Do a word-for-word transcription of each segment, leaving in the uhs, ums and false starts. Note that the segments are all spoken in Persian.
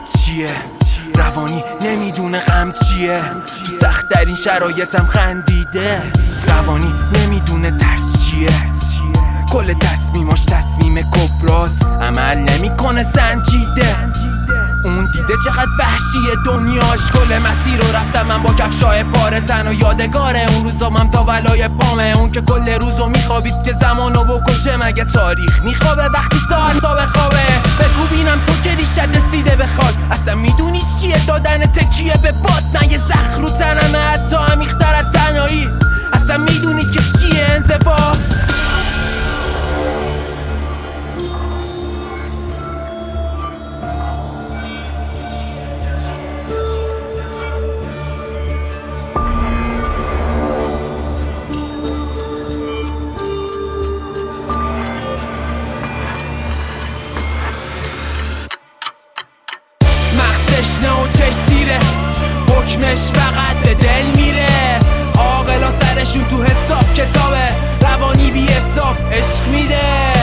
چیه، روانی نمیدونه غم چیه، تو سخت ترین شرایطم خندیده، روانی نمیدونه ترس چیه، کل تصمیماش تصمیم کبراست، عمل نمیکنه سنجیده، اون دیده چقدر وحشیه دنیاش، کل مسیر رو رفتم من با کفشای پاره، تنها یادگاره اون روزامم تا ولای پامه، اون که کل روزو میخوابید که زمانو بکشه، مگه تاریخ میخوابه وقتی ساعت تا بخوابه، بگو بینم تو که ریشت رسیده به خاک، اصلا میدونی چیه دادن تکیه به باد، من یه زخم رو تنمه حتی عمیق‌تر از تنهایی، اصلا میدونی که چیه انزوا. تشنه و چش سیره، حکمش فقط به دل میره، عاقلا سرشون تو حساب کتابه، روانی بی حساب عشق میده،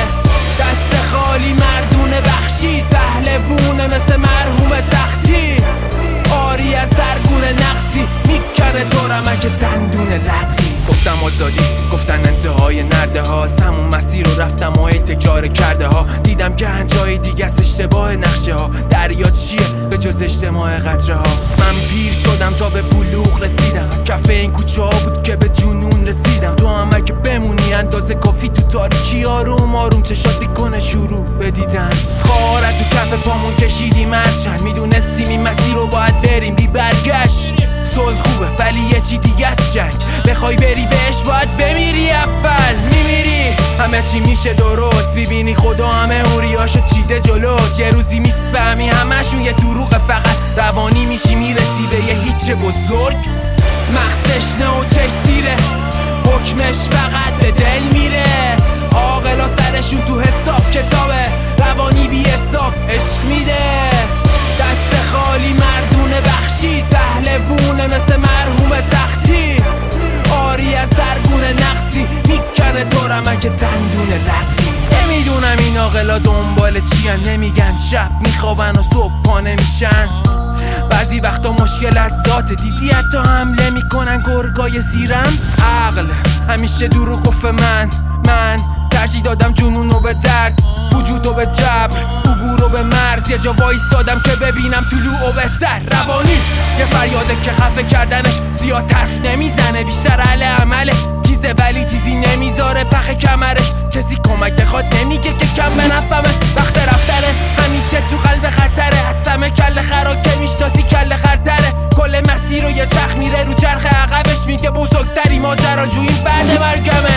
دست خالی مردونه بخشید، پهلوونه مثل مرحوم تختی، آری از سرگونه نقصی، میکنه دورمه که دندونه لقی، گفتم آزادی گفتن انتهای نرده ها، همون مسیر رو رفتم و ای تکرار کرده ها، دیدم که انجای دیگه است اشتباه نقشه ها، دریا چیه به جز اجتماع قطره ها، من پیر شدم تا به بلوغ رسیدم، کف این کوچه ها بود که به جنون رسیدم، تو هم اگه بمونی اندازه کافی تو تاریکی، آروم آروم چشات میکنه شروع بدیدن، خارت تو کف پامون کشیدیم هرچند میدونستیم این مسیر رو باید بریم بی برگشت، صلح خوبه ولی یه چی دیگه است جنگ، بخوای بری بهش باید بمیری، اول میمیری همه چی میشه درست، ببینی خدا همه اوریاشو چیده جلوت، یه روزی میفهمی همشون یه دروغه، فقط روانی میشی میرسی به یه هیچ بزرگ، مغزش نه و چش سیره، حکمش فقط به دل میره، عاقلا سرشون تو حساب کتابه، روانی بی حساب عشق میده، دست خالی مردونه بخشید، پهلوونه مثل مرحوم تختی، آری از سرگونه نقصی، میکنه دورمه که دندونه لقی، نمیدونم این عاقلا دنبال چیان، نمیگن شب میخوابن و صبح پا نمیشن، بعضی وقتا مشکل از ذات، دیدی حتی حمله میکنن گرگای زیرم، عقل همیشه دروغ گفت من من ترجیح دادم جنونو به درد، وجودو به جبر، عبورو به مرز، یه جا وایستادم که ببینم طلوعو بهتر، روانی یه فریاده که خفه کردنش زیاد طرف نمیزنه، بیشتر اهل عمله، کیزه ولی تیزی نمیذاره پخ کمرش، کسی کمک بخواد نمیگه که کم بنفهمه، وقت رفتنه همیشه تو قلب خطره، از تمه کل خرا که میشتاسی کل خرتره، کل مسیر رو یه چرخ میره رو چرخ عقبش، میگه بزرگتری ماجراجویی بعد مرگمه،